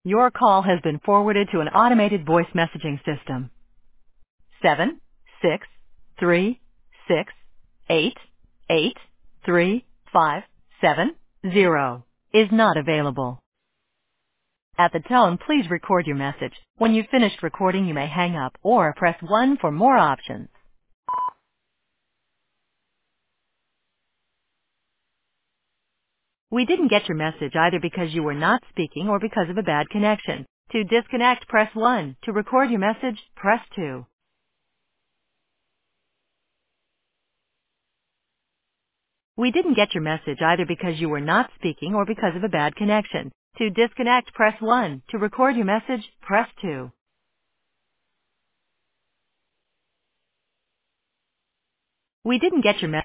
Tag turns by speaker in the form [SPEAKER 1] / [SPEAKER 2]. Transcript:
[SPEAKER 1] Your call has been forwarded to an automated voice messaging system. 763688357 is not available. At the tone, please record your message. When you've finished recording, you may hang up or press 1 for more options. We didn't get your message either because you were not speaking or because of a bad connection. To disconnect, press 1. To record your message, press 2. We didn't get your message either because you were not speaking or because of a bad connection. To disconnect, press 1. To record your message, press 2. We didn't get your message.